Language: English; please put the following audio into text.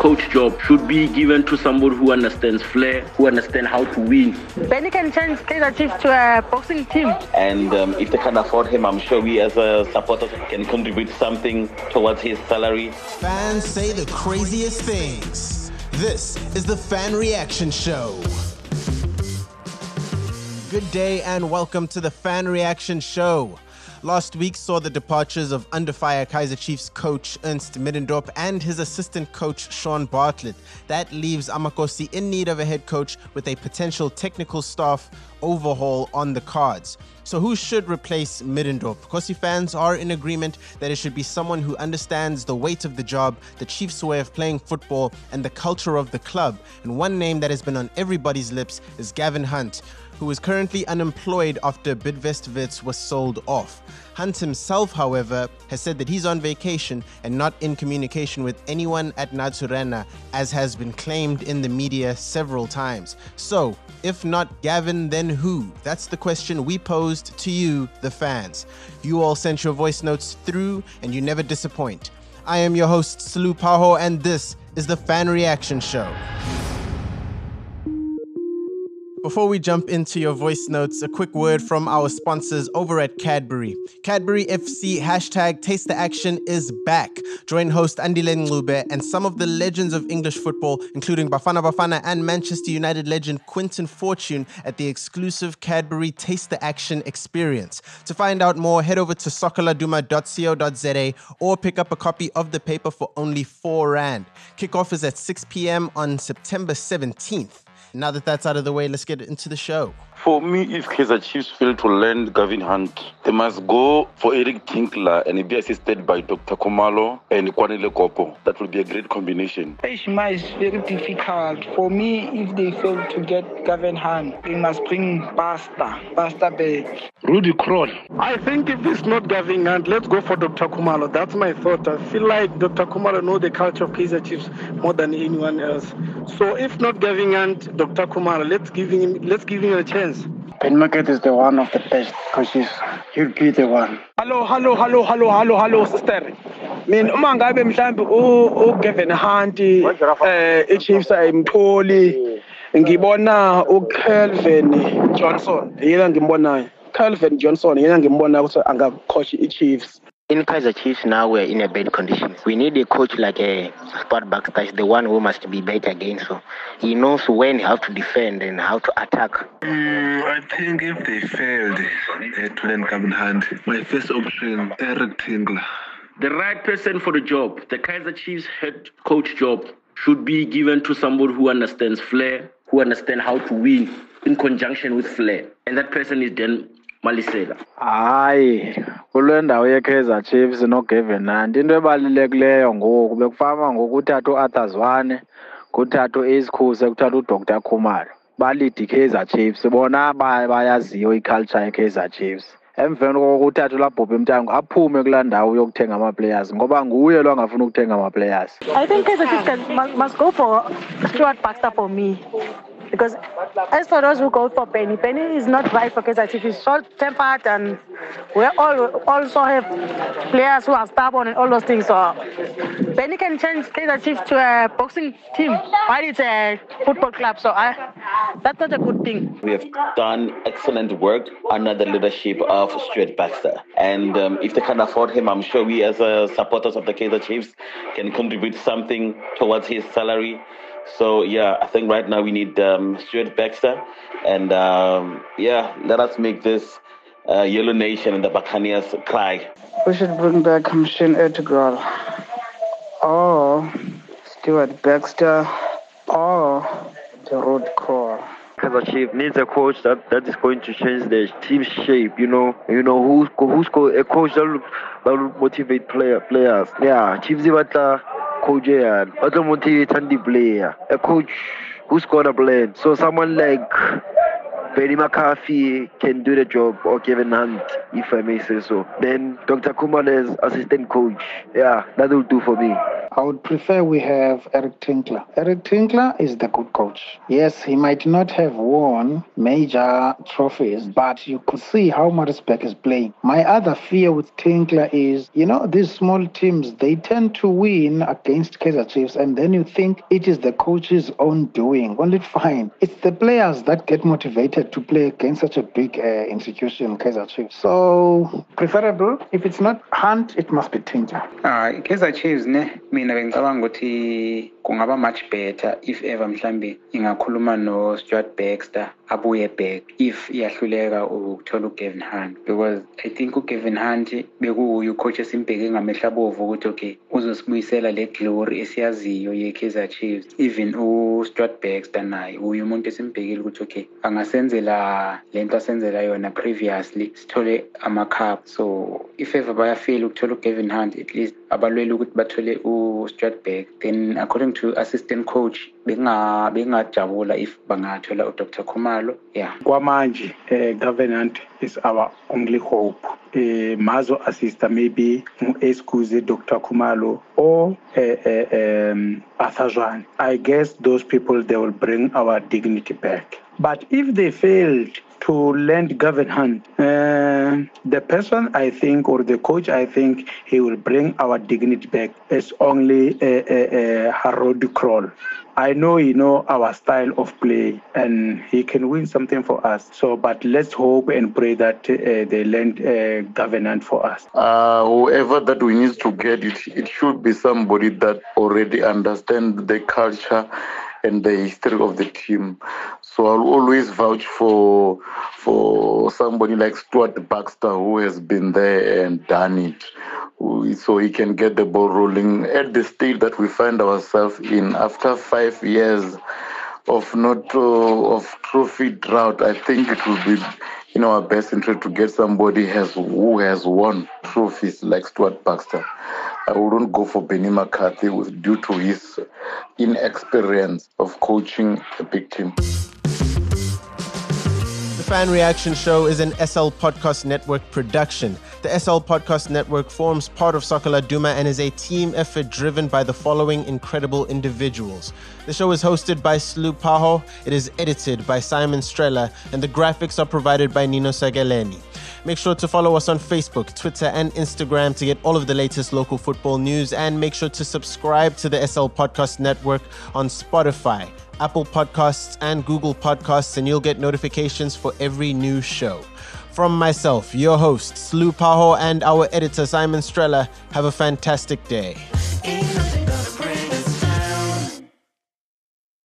coach job should be given to somebody who understands flair, who understands how to win. Benny can change Kaizer Chiefs to a boxing team. And if they can afford him, I'm sure we as a supporter can contribute something towards his salary. Fans say the craziest things. This is the Fan Reaction Show. Good day and welcome to the Fan Reaction Show. Last week saw the departures of under fire Kaizer Chiefs coach Ernst Middendorp and his assistant coach Sean Bartlett. That leaves Amakosi in need of a head coach with a potential technical staff overhaul on the cards. So who should replace Middendorp? Kosi fans are in agreement that it should be someone who understands the weight of the job, the Chiefs' way of playing football, and the culture of the club. And one name that has been on everybody's lips is Gavin Hunt, who is currently unemployed after Bidvest Wits was sold off. Hunt himself, however, has said that he's on vacation and not in communication with anyone at Natsurena, as has been claimed in the media several times. So, if not Gavin, then who? That's the question we posed to you, the fans. You all sent your voice notes through, and you never disappoint. I am your host, Salu Paho, and this is the Fan Reaction Show. Before we jump into your voice notes, a quick word from our sponsors over at Cadbury. Cadbury FC hashtag Taste the Action is back. Join host Andile Ngube and some of the legends of English football, including Bafana Bafana and Manchester United legend Quinton Fortune at the exclusive Cadbury Taste the Action experience. To find out more, head over to sokoladuma.co.za or pick up a copy of the paper for only R4. Kickoff is at 6 p.m. on September 17th. Now that that's out of the way, let's get into the show. For me, if Kaizer Chiefs fail to land Gavin Hunt, they must go for Eric Tinkler and be assisted by Dr. Khumalo and Kwanele Kopo. That will be a great combination. Ishmael is very difficult. For me, if they fail to get Gavin Hunt, they must bring Basta back. Rudy Kroll. I think if it's not Gavin Hunt, let's go for Dr. Khumalo. That's my thought. I feel like Dr. Khumalo knows the culture of Kaizer Chiefs more than anyone else. So if not Gavin Hunt, Dr. Khumalo, let's give him a chance. Ben Market is the one of the best coaches. He'll be the one. Hello, sister. Mina uma ngabe mhlambi Gavin Hunt Chiefs ayimtholi ngibona uCalvin Johnson yena ngimbonayo. Calvin Johnson yena ngimbona ukuthi angacoach iChiefs. In Kaizer Chiefs now we're in a bad condition. We need a coach like a Sport Baxter, the one who must be better again. So he knows when how to defend and how to attack. I think if they failed to land Gavin Hunt, my first option, Eric Tinkler. The right person for the job, the Kaizer Chiefs head coach job, should be given to somebody who understands flair, who understands how to win in conjunction with flair. And that person is then Malisela. Hayi, kule ndawo yeKaizer Chiefs no Gavin Hunt into ebalulekileyo ngoku bekufama ngokuthatha uArthur Zwane, kuthatha Isikhuse, kuthatha uDr Khumalo. Balidi Kaizer Chiefs bona bayaziyo iculture yeKaizer Chiefs. Emveni kokuthatha uLabhophe Mntango aphume kulaa ndawo yokuthenga ama-players ngoba nguye lo angafuna ukuthenga ama-players. I think Kaizer Chiefs must go for Stuart Baxter for me. Because as for those who go for Benny is not right for Kaizer Chiefs. He's short-tempered and we all also have players who are stubborn and all those things. So Benny can change Kaizer Chiefs to a boxing team, while it's a football club. So that's not a good thing. We have done excellent work under the leadership of Stuart Baxter. And if they can afford him, I'm sure we as supporters of the Kaizer Chiefs can contribute something towards his salary. So, yeah, I think right now we need Stuart Baxter. And, let us make this Yellow Nation and the Buccaneers cry. We should bring back Machine Edgar or Stuart Baxter or the Road Core. Kaizer Chiefs needs a coach that is going to change the team shape. You know who's a coach that will motivate players. Yeah, Chiefs coach but motivate and the player. A coach who's gonna play. So someone like Benny McCarthy can do the job, or Kevin Hunt, if I may say so. Then Dr. Khumalo as assistant coach. Yeah, that will do for me. I would prefer we have Eric Tinkler. Eric Tinkler is the good coach. Yes, he might not have won major trophies, but you could see how Maritzburg is playing. My other fear with Tinkler is, these small teams, they tend to win against Kaizer Chiefs, and then you think it is the coach's own doing. Only fine. It's the players that get motivated to play against such a big institution, Kaizer Chiefs. So, preferable, if it's not Hunt, it must be Tinkler. Kaizer Chiefs, mina bengicabanga ukuthi kungaba much better if ever mhlambe ingakhuluma no Stuart Baxter abuye back if iyahluleka ukuthola uGavin Hunt, because I think uGavin Hunt bekuuye ucoach esimbheke ngamehla bovu ukuthi okay uzosibuyisela le glory esiyaziyo yeKaizer Chiefs. Even uStuart Baxter naye uye umuntu esimbhekile ukuthi okay angasenzela lento asenzela yona previously sithole ama-cup. So if ever bayafeel ukuthola uGavin Hunt, at least abalwele ukuthi bathole uStuart Baxter, then according to assistant coach bengajabula if bangathola uDr. Khumalo. Yeah. Kwamanje, Gavin Hunt is our only hope. Mazo assistant maybe excuse Dr. Khumalo or Arthur Zwane. I guess those people, they will bring our dignity back. But if they failed to land Gavin Hunt, the person I think, or the coach I think, he will bring our dignity back is only Harold Kroll. I know our style of play, and he can win something for us. So, but let's hope and pray that they land Gavin Hunt for us. Whoever that we need to get, it should be somebody that already understands the culture and the history of the team. So I'll always vouch for somebody like Stuart Baxter, who has been there and done it, so he can get the ball rolling at the state that we find ourselves in after 5 years of trophy drought. I think it will be in our best interest to get somebody who has won trophies like Stuart Baxter. I wouldn't go for Benny McCarthy due to his inexperience of coaching a big team. The Fan Reaction Show is an SL Podcast Network production. The SL Podcast Network forms part of Soccer Laduma and is a team effort driven by the following incredible individuals. The show is hosted by Slu Paho, it is edited by Simon Strella, and the graphics are provided by Nino Sagaleni. Make sure to follow us on Facebook, Twitter, and Instagram to get all of the latest local football news, and make sure to subscribe to the SL Podcast Network on Spotify, Apple Podcasts, and Google Podcasts, and you'll get notifications for every new show. From myself, your host, Slu Paho, and our editor, Simon Strella, have a fantastic day.